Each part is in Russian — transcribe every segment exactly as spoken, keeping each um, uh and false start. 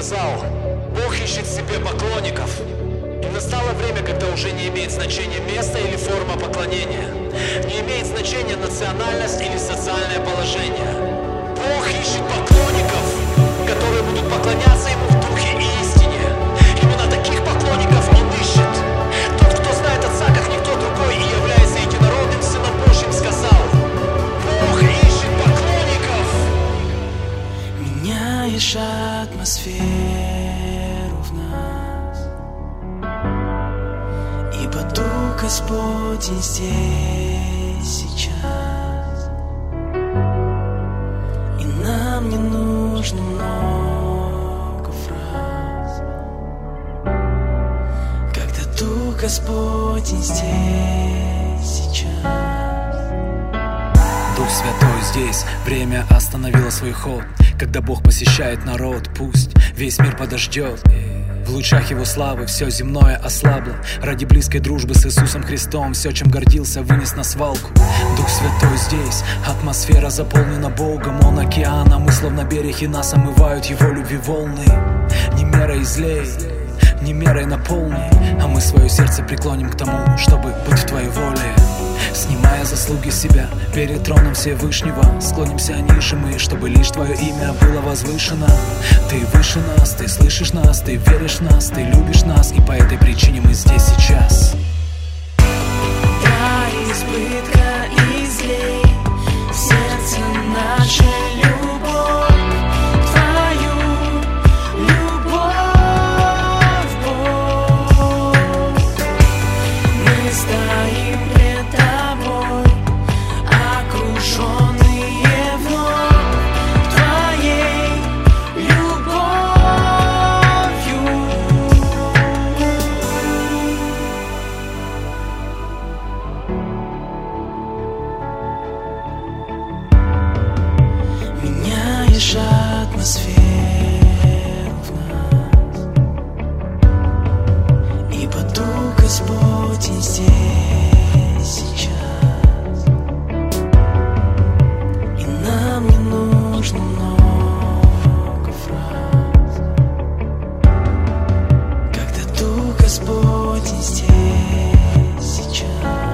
сказал: Бог ищет себе поклонников. И настало время, когда уже не имеет значения место или форма поклонения, не имеет значения национальность или социальное положение. Бог ищет поклонников, которые будут поклоняться Ему в духе и истине. Именно таких поклонников Он ищет. Тот, кто знает Отца, как никто другой, и является единородным Сыном Божьим, сказал: Бог ищет поклонников. Меняешь атмосферу в нас, ибо Дух Господень здесь сейчас, и нам не нужно много фраз, когда Дух Господень здесь сейчас. Дух Святой здесь, время остановило свой ход. Когда Бог посещает народ, пусть весь мир подождет. В лучах Его славы все земное ослабло. Ради близкой дружбы с Иисусом Христом все, чем гордился, вынес на свалку. Дух Святой здесь, атмосфера заполнена Богом. Он океан, а мы словно берег, и нас омывают Его любви волны. Не мерой излей, не мерой наполни, а мы свое сердце преклоним к тому, чтобы быть в Твоей воле. Снимая заслуги себя перед троном Всевышнего, склонимся ниже мы, чтобы лишь Твое имя было возвышено. Ты выше нас, Ты слышишь нас, Ты веришь в нас, Ты любишь нас, и по этой причине мы здесь сейчас. До избытка излей в сердце наше любовь, Твою любовь, Бог. Мы стоим пред Тобой, окруженные вновь Твоей любовью. Меняешь атмосферу в нас, ибо Дух Господень здесь сейчас, и нам не нужно много фраз, когда Дух Господень здесь сейчас.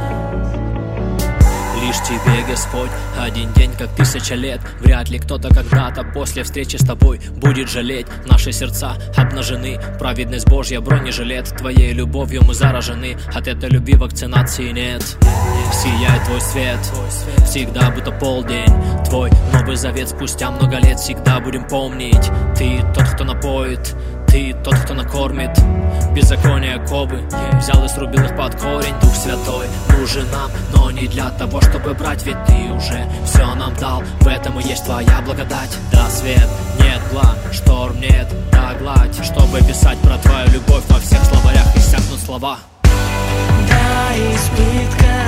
Лишь Тебе, Господь, один день, как тысяча лет. Вряд ли кто-то когда-то после встречи с Тобой будет жалеть. Наши сердца обнажены, праведность Божья бронежилет. Твоей любовью мы заражены, от этой любви вакцинации нет. Сияет Твой свет, всегда будто полдень. Твой Новый Завет спустя много лет всегда будем помнить. Ты тот, кто напоит, Ты тот, кто накормит. Беззаконие ковы взял и срубил их под корень. Дух Святой нужен нам, но не для того, чтобы брать, ведь Ты уже все нам дал. В этом и есть Твоя благодать. Да, свет, нет мгла, шторм нет, да, гладь. Чтобы писать про Твою любовь, во всех словарях иссякнут слова. До избытка